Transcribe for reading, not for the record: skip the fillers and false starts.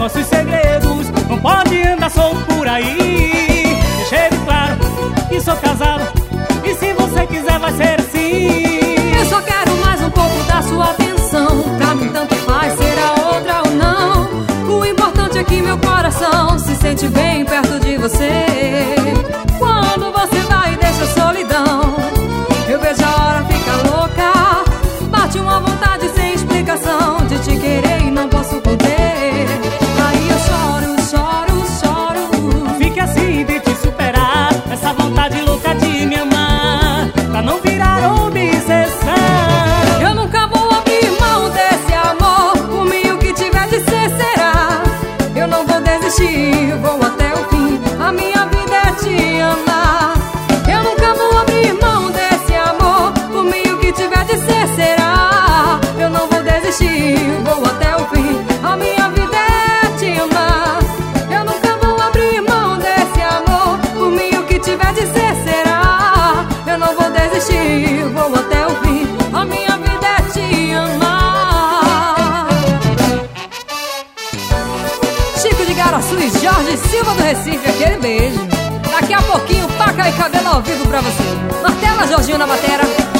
nossos segredos. Não pode andar solto por aí. Deixei bem claro que sou casado, e se você quiser vai ser assim. Eu só quero mais um pouco da sua atenção. Pra mim tanto faz ser a outra ou não. O importante é que meu coração se sente bem perto de você. Quando você vai e deixa a solidão, eu vejo a hora fica louca. Bate uma vontade sem explicação de te querer e não posso conter. Aí eu choro, choro, choro. Fique assim de te superar, essa vontade louca de me amar, pra não virar obsessão. Eu nunca vou abrir mão desse amor. Por mim o que tiver de ser será. Eu não vou desistir, vou até o fim. A minha vida é te amar. Eu nunca vou abrir mão desse amor. Por mim o que tiver de ser será. Eu não vou desistir, vou até o fim. A minha vida é te amar. Eu nunca vou abrir mão desse amor. Por mim o que tiver de ser será. Eu não vou desistir, vou até o fim. A minha vida é te amar. Chico de Garaçu e Jorge Silva do Recife, aquele beijo. Daqui a pouquinho, faca e cabelo ao vivo pra você. Martela, Jorginho na batera.